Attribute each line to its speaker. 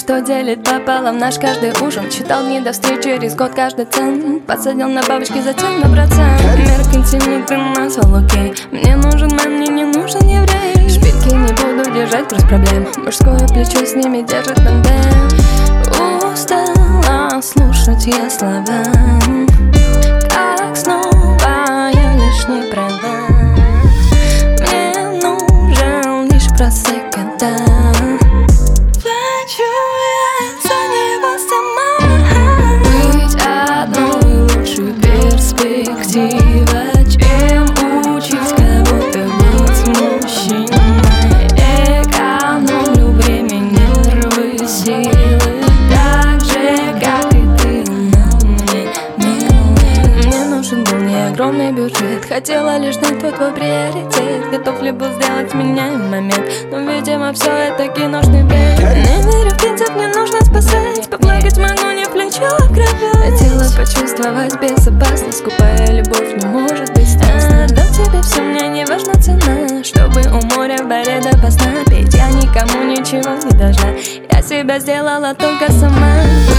Speaker 1: что делит пополам наш каждый ужин. Читал дни до встречи, через год каждый цент. Подсадил на бабочки, затем на процент. Меркантильный ты назвал, окей. Мне нужен мэн, мне не нужен еврей. Шпильки не буду держать, груз проблем. Мужское плечо с ними держит тандем. Устала слушать я слова, как снова я лишь не права. Мне нужен лишь просека, да. Плачу я за него сама. Быть одной лучшей перспектива, чем учить кого-то быть мужчиной. Экономлю время, нервы, силы, так же, как и ты, но мне милый. Мне нужен был не огромный бюджет, хотела лишь знать твой приоритет. Готов ли был сделать меня в момент, но, видимо, все это киношный бред. Не верю в птицев, мне нужно спасать. Поплакать могу не в плечо, а в кровать. Хотела почувствовать безопасность, скупая любовь не может быть страстной. Дам тебе все, мне не важна цена, чтобы у моря в баре допоздна петь. Я никому ничего не должна, я себя сделала только сама.